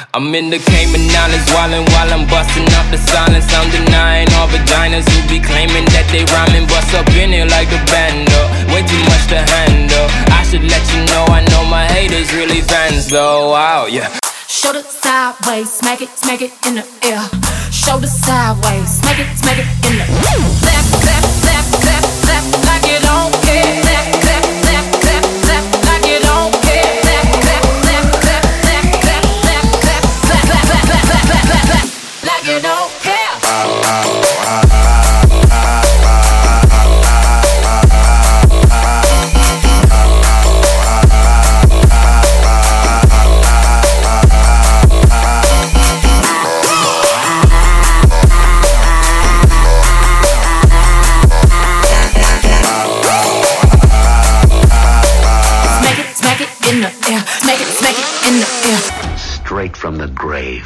I'm in the Cayman Islands wildin' while I'm bustin' up the silence. I'm denying all vaginas who be claiming that they rhyming. Bust up in here like the bando, way too much to handle. I should let you know I know my haters really fans though. Wow, yeah. Shoulder sideways, smack it in the air. Shoulder sideways, smack it in the air. Clap, clap, clap, clap, clap, like you don't care. Clap, clap, clap, clap, clap, like you don't care. Clap, clap, clap, clap, clap, clap, clap, clap, clap, clap, clap, clap, clap, clap, clap, clap, like you don't care. Straight from the grave.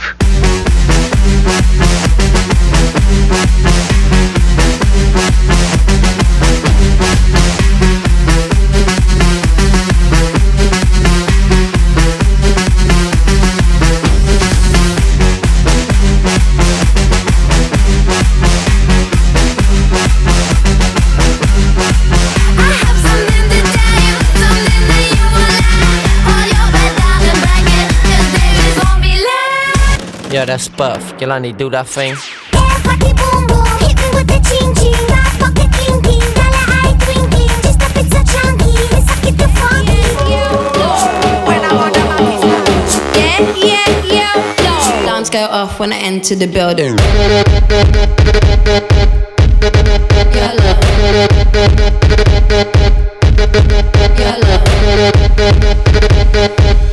Yeah, that's Puff. Jelani, do that thing. Alarms go off when I enter the building. Your love.